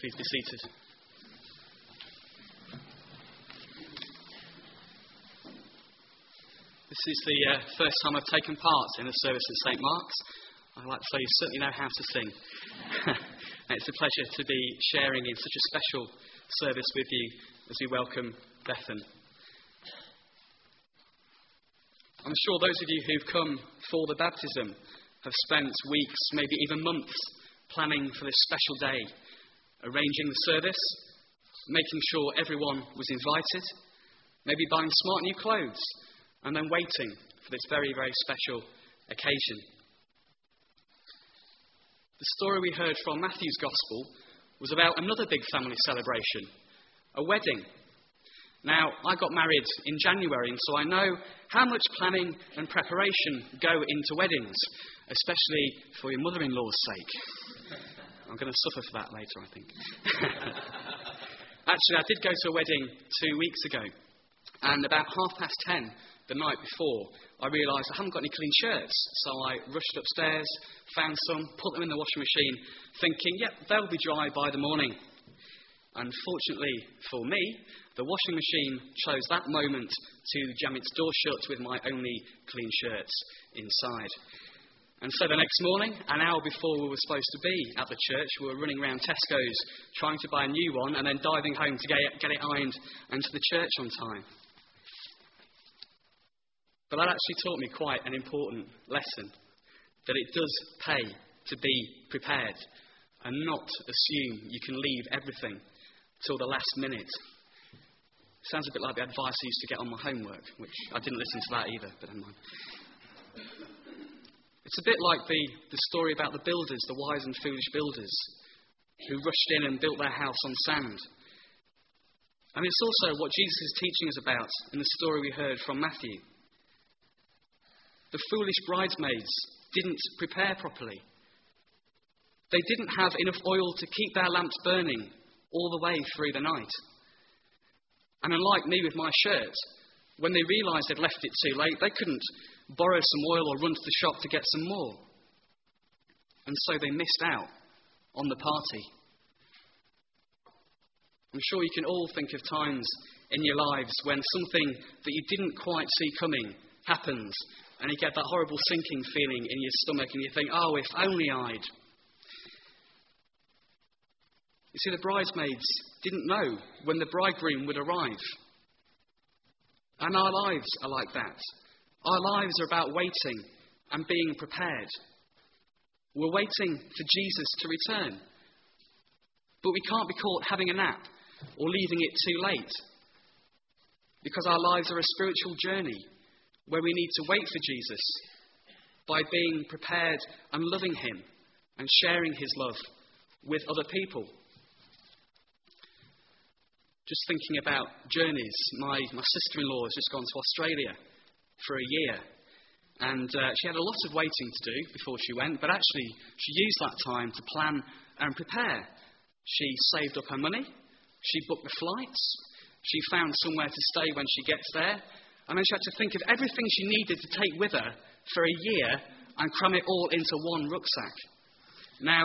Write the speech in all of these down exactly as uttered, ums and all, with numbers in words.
Please be seated. This is the uh, first time I've taken part in a service at Saint Mark's. I'd like to say you certainly know how to sing. And it's a pleasure to be sharing in such a special service with you as we welcome Bethan. I'm sure those of you who've come for the baptism have spent weeks, maybe even months, planning for this special day, arranging the service, making sure everyone was invited, maybe buying smart new clothes, and then waiting for this very, very special occasion. The story we heard from Matthew's Gospel was about another big family celebration, a wedding. Now, I got married in January, and so I know how much planning and preparation go into weddings, especially for your mother-in-law's sake. I'm going to suffer for that later, I think. Actually, I did go to a wedding two weeks ago, and about half past ten the night before, I realised I haven't got any clean shirts, so I rushed upstairs, found some, put them in the washing machine, thinking, yep, they'll be dry by the morning. Unfortunately for me, the washing machine chose that moment to jam its door shut with my only clean shirts inside. And so the next morning, an hour before we were supposed to be at the church, we were running around Tesco's trying to buy a new one and then diving home to get it, get it ironed and to the church on time. But that actually taught me quite an important lesson, that it does pay to be prepared and not assume you can leave everything till the last minute. Sounds a bit like the advice I used to get on my homework, which I didn't listen to that either, but never mind. It's a bit like the, the story about the builders, the wise and foolish builders, who rushed in and built their house on sand. And it's also what Jesus is teaching us about in the story we heard from Matthew. The foolish bridesmaids didn't prepare properly. They didn't have enough oil to keep their lamps burning all the way through the night. And unlike me with my shirt, when they realised they'd left it too late, they couldn't borrow some oil or run to the shop to get some more. And so they missed out on the party. I'm sure you can all think of times in your lives when something that you didn't quite see coming happens, and you get that horrible sinking feeling in your stomach, and you think, oh, if only I'd. You see, the bridesmaids didn't know when the bridegroom would arrive. And our lives are like that. Our lives are about waiting and being prepared. We're waiting for Jesus to return. But we can't be caught having a nap or leaving it too late. Because our lives are a spiritual journey where we need to wait for Jesus by being prepared and loving him and sharing his love with other people. Just thinking about journeys, my, my sister-in-law has just gone to Australia for a year. And uh, she had a lot of waiting to do before she went, but actually she used that time to plan and prepare. She saved up her money, she booked the flights, she found somewhere to stay when she gets there, and then she had to think of everything she needed to take with her for a year and cram it all into one rucksack. Now,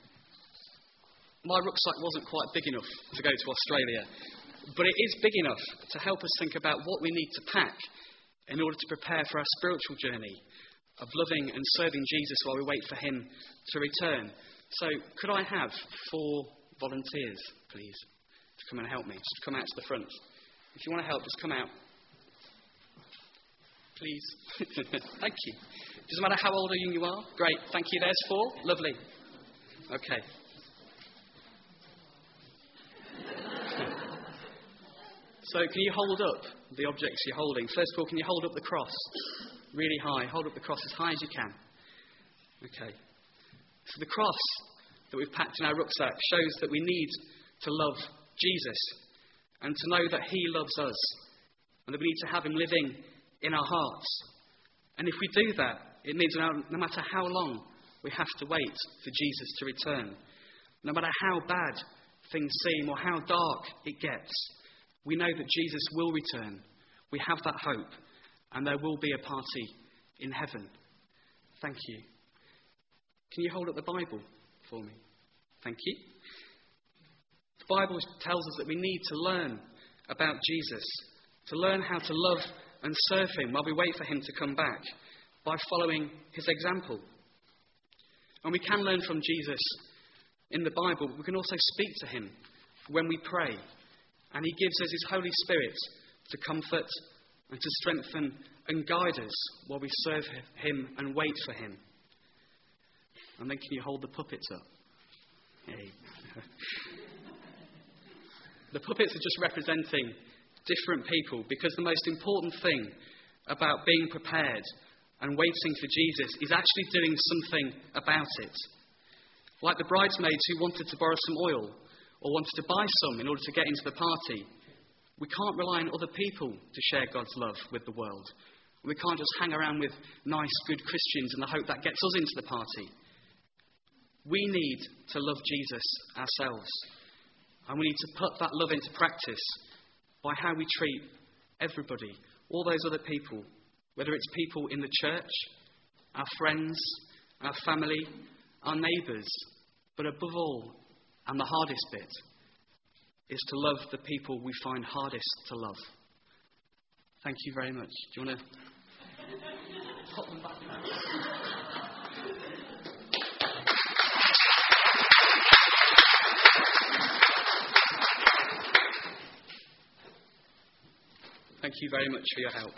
my rucksack wasn't quite big enough to go to Australia, but it is big enough to help us think about what we need to pack in order to prepare for our spiritual journey of loving and serving Jesus while we wait for him to return. So could I have four volunteers, please, to come and help me? Just come out to the front. If you want to help, just come out. Please. Thank you. Doesn't matter how old or young you are. Great. Thank you. There's four. Lovely. Okay. So can you hold up the objects you're holding? First of all, can you hold up the cross really high? Hold up the cross as high as you can. Okay. So the cross that we've packed in our rucksack shows that we need to love Jesus and to know that he loves us and that we need to have him living in our hearts. And if we do that, it means no matter how long we have to wait for Jesus to return, no matter how bad things seem or how dark it gets, we know that Jesus will return. We have that hope, and there will be a party in heaven. Thank you. Can you hold up the Bible for me? Thank you. The Bible tells us that we need to learn about Jesus, to learn how to love and serve him while we wait for him to come back by following his example. And we can learn from Jesus in the Bible, but we can also speak to him when we pray. And he gives us his Holy Spirit to comfort and to strengthen and guide us while we serve him and wait for him. And then can you hold the puppets up? Hey. The puppets are just representing different people, because the most important thing about being prepared and waiting for Jesus is actually doing something about it. Like the bridesmaids who wanted to borrow some oil or wanted to buy some in order to get into the party. We can't rely on other people to share God's love with the world. We can't just hang around with nice, good Christians in the hope that gets us into the party. We need to love Jesus ourselves. And we need to put that love into practice by how we treat everybody, all those other people, whether it's people in the church, our friends, our family, our neighbours, but above all, and the hardest bit, is to love the people we find hardest to love. Thank you very much. Do you want to pop them back now? Thank you very much for your help.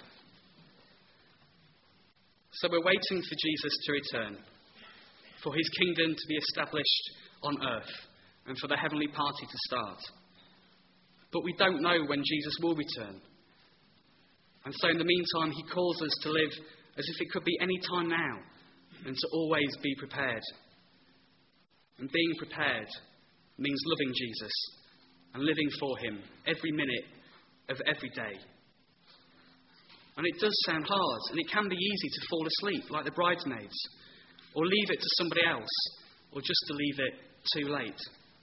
So we're waiting for Jesus to return, for his kingdom to be established on earth, and for the heavenly party to start. But we don't know when Jesus will return. And so in the meantime, he calls us to live as if it could be any time now, and to always be prepared. And being prepared means loving Jesus and living for him every minute of every day. And it does sound hard, and it can be easy to fall asleep like the bridesmaids, or leave it to somebody else, or just to leave it too late.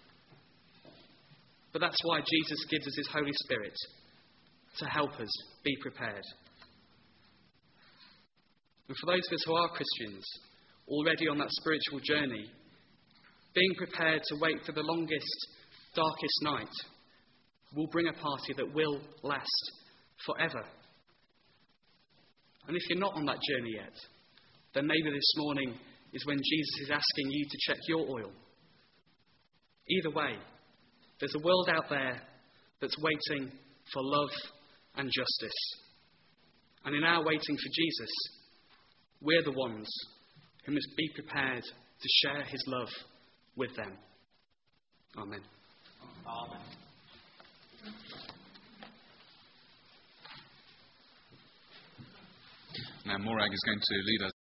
But that's why Jesus gives us his Holy Spirit, to help us be prepared. And for those of us who are Christians, already on that spiritual journey, being prepared to wait for the longest, darkest night will bring a party that will last forever. And if you're not on that journey yet, then maybe this morning is when Jesus is asking you to check your oil. Either way, there's a world out there that's waiting for love and justice. And in our waiting for Jesus, we're the ones who must be prepared to share his love with them. Amen. Amen. Now Morag is going to lead us.